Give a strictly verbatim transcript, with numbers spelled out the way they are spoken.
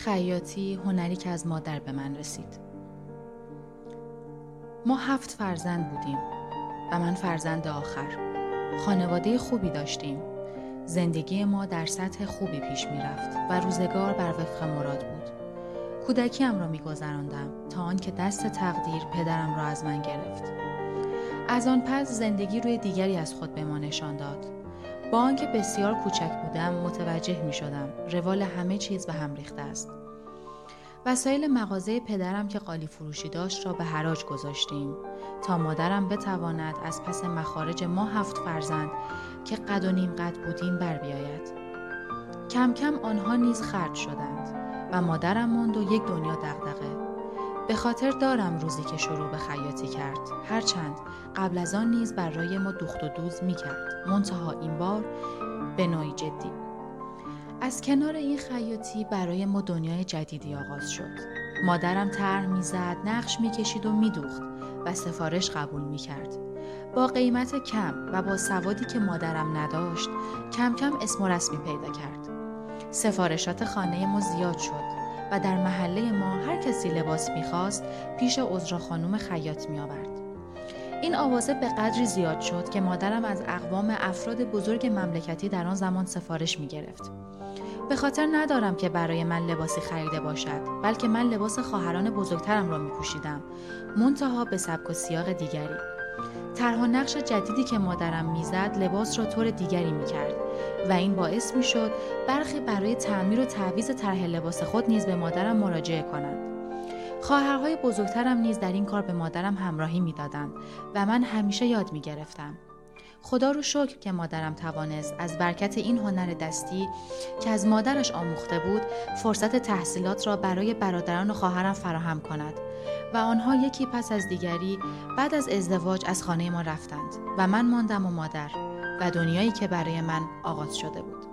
خیاطی، هنری که از مادر به من رسید. ما هفت فرزند بودیم و من فرزند آخر. خانواده خوبی داشتیم. زندگی ما در سطح خوبی پیش می رفت و روزگار بر وفق مراد بود. کودکیم را می گذراندم تا آنکه دست تقدیر پدرم را از من گرفت. از آن پس زندگی روی دیگری از خود به ما نشان داد. با آنکه بسیار کوچک بودم متوجه می شدم روال همه چیز به هم ریخته است. وسایل مغازه پدرم که قالی فروشی داشت را به حراج گذاشتیم تا مادرم بتواند از پس مخارج ما هفت فرزند که قد و نیم قد بودیم بر بیاید. کم کم آنها نیز خرج شدند و مادرم ماند و یک دنیا دغدغه. به خاطر دارم روزی که شروع به خیاطی کرد، هرچند قبل از آن نیز برای ما دوخت و دوز می کرد، منتها این بار به نوعی جدی. از کنار این خیاطی برای ما دنیای جدیدی آغاز شد. مادرم طرح می‌زد، نقش می‌کشید و می‌دوخت و سفارش قبول می‌کرد. با قیمت کم و با سوادی که مادرم نداشت، کم کم اسم و رسمی پیدا کرد. سفارشات خانه ما زیاد شد و در محله ما هر کسی لباس می‌خواست پیش عذرا خانم خیاط می‌آورد. این آوازه به قدری زیاد شد که مادرم از اقوام افراد بزرگ مملکتی در آن زمان سفارش می‌گرفت. به خاطر ندارم که برای من لباسی خریده باشد، بلکه من لباس خواهران بزرگترم را می‌پوشیدم، منتها به سبک و سیاق دیگری. طرح و نقش جدیدی که مادرم میزد لباس را طور دیگری می‌کرد و این باعث می‌شد برخی برای تعمیر و تعویض طرح لباس خود نیز به مادرم مراجعه کنند. خواهرهای بزرگترم نیز در این کار به مادرم همراهی می‌دادند و من همیشه یاد می‌گرفتم. خدا رو شکر که مادرم توانست از برکت این هنر دستی که از مادرش آموخته بود فرصت تحصیلات را برای برادران و خواهرم فراهم کند و آنها یکی پس از دیگری بعد از ازدواج از خانه ما رفتند و من ماندم و مادر و دنیایی که برای من آغاز شده بود.